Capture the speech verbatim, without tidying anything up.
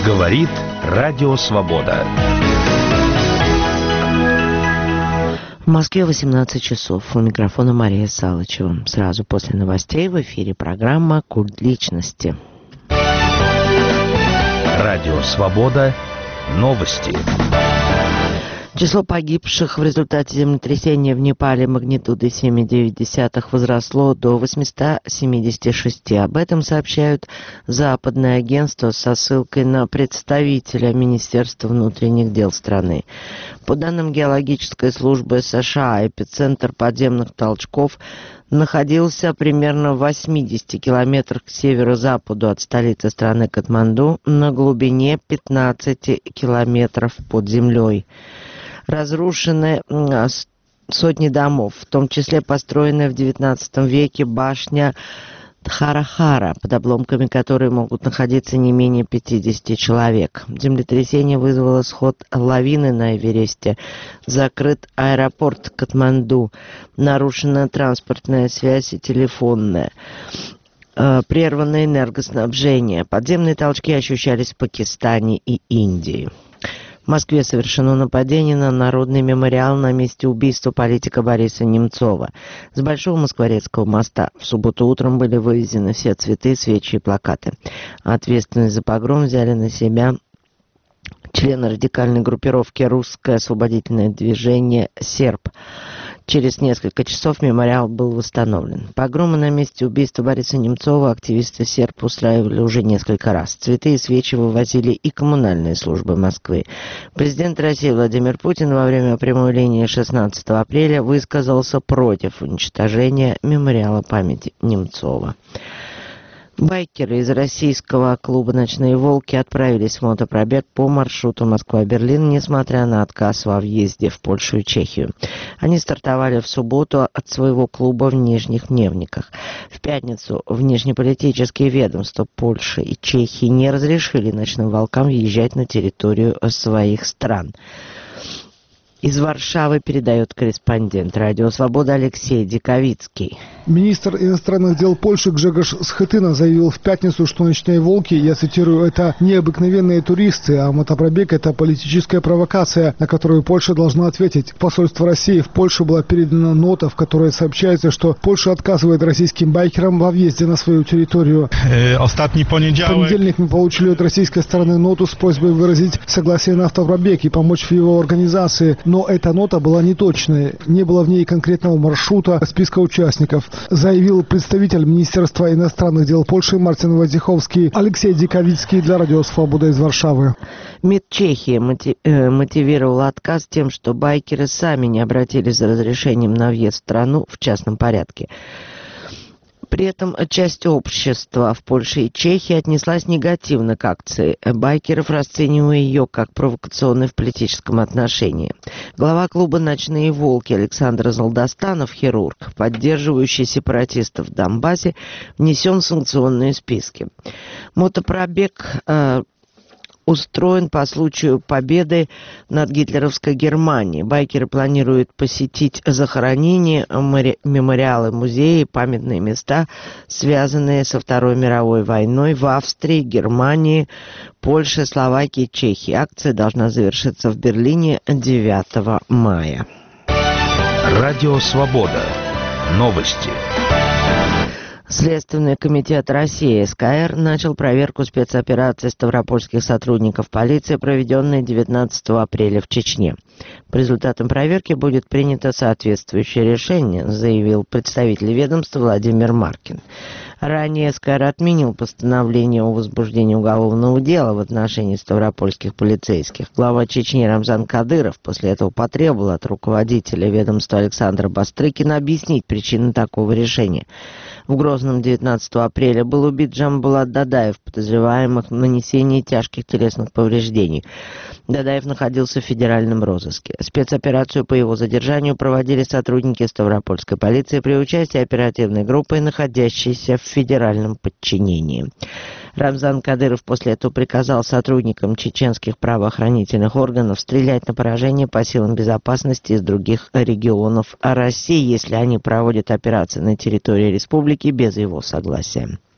Говорит Радио Свобода. В Москве восемнадцать часов. У микрофона Мария Салычева. Сразу после новостей в эфире программа «Культ личности». Радио Свобода. Новости. Число погибших в результате землетрясения в Непале магнитудой семь целых девять десятых возросло до восемьсот семьдесят шесть. Об этом сообщают западное агентство со ссылкой на представителя Министерства внутренних дел страны. По данным геологической службы США, эпицентр подземных толчков находился примерно в восьмидесяти километрах к северо-западу от столицы страны Катманду на глубине пятнадцати километров под землей. Разрушены сотни домов, в том числе построенная в девятнадцатом веке башня Дхарахара, под обломками которой могут находиться не менее пятидесяти человек. Землетрясение вызвало сход лавины на Эвересте, закрыт аэропорт Катманду, нарушена транспортная связь и телефонная. Прервано энергоснабжение. Подземные толчки ощущались в Пакистане и Индии. В Москве совершено нападение на Народный мемориал на месте убийства политика Бориса Немцова. С Большого Москворецкого моста в субботу утром были вывезены все цветы, свечи и плакаты. Ответственность за погром взяли на себя члены радикальной группировки «Русское освободительное движение СЕРП». Через несколько часов мемориал был восстановлен. Погромы на месте убийства Бориса Немцова активисты СЕРП устраивали уже несколько раз. Цветы и свечи вывозили и коммунальные службы Москвы. Президент России Владимир Путин во время прямой линии шестнадцатого апреля высказался против уничтожения мемориала памяти Немцова. Байкеры из российского клуба «Ночные волки» отправились в мотопробег по маршруту Москва-Берлин, несмотря на отказ во въезде в Польшу и Чехию. Они стартовали в субботу от своего клуба в Нижних Невниках. В пятницу внешнеполитические ведомства Польши и Чехии не разрешили «Ночным волкам» въезжать на территорию своих стран. Из Варшавы передает корреспондент Радио Свобода Алексей Диковицкий. Министр иностранных дел Польши Гжегош Схетына заявил в пятницу, что «Ночные волки», я цитирую, «это необыкновенные туристы, а мотопробег – это политическая провокация, на которую Польша должна ответить». В посольство России в Польшу была передана нота, в которой сообщается, что Польша отказывает российским байкерам во въезде на свою территорию. Остатний понедельник. В понедельник мы получили от российской стороны ноту с просьбой выразить согласие на автопробег и помочь в его организации. Но эта нота была неточной, не было в ней конкретного маршрута, списка участников, заявил представитель Министерства иностранных дел Польши Мартин Войцеховский. Алексей Диковицкий для Радио Свобода из Варшавы. МИД Чехии мотивировал отказ тем, что байкеры сами не обратились за разрешением на въезд в страну в частном порядке. При этом часть общества в Польше и Чехии отнеслась негативно к акции байкеров, расценивая ее как провокационную в политическом отношении. Глава клуба «Ночные волки» Александр Золдостанов, хирург, поддерживающий сепаратистов в Донбассе, внесен в санкционные списки. Мотопробег э, устроен по случаю победы над гитлеровской Германией. Байкеры планируют посетить захоронения, мемориалы, музеи, памятные места, связанные со Второй мировой войной в Австрии, Германии, Польше, Словакии, Чехии. Акция должна завершиться в Берлине девятого мая. Радио Свобода. Новости. Следственный комитет России СКР начал проверку спецоперации ставропольских сотрудников полиции, проведенной девятнадцатого апреля в Чечне. По результатам проверки будет принято соответствующее решение, заявил представитель ведомства Владимир Маркин. Ранее СКР отменил постановление о возбуждении уголовного дела в отношении ставропольских полицейских. Глава Чечни Рамзан Кадыров после этого потребовал от руководителя ведомства Александра Бастрыкина объяснить причины такого решения. В Грозном девятнадцатого апреля был убит Джамбулат Дадаев, подозреваемых в нанесении тяжких телесных повреждений. Дадаев находился в федеральном розыске. Спецоперацию по его задержанию проводили сотрудники Ставропольской полиции при участии оперативной группы, находящейся в федеральном подчинении. Рамзан Кадыров после этого приказал сотрудникам чеченских правоохранительных органов стрелять на поражение по силам безопасности из других регионов России, если они проводят операции на территории республики без его согласия.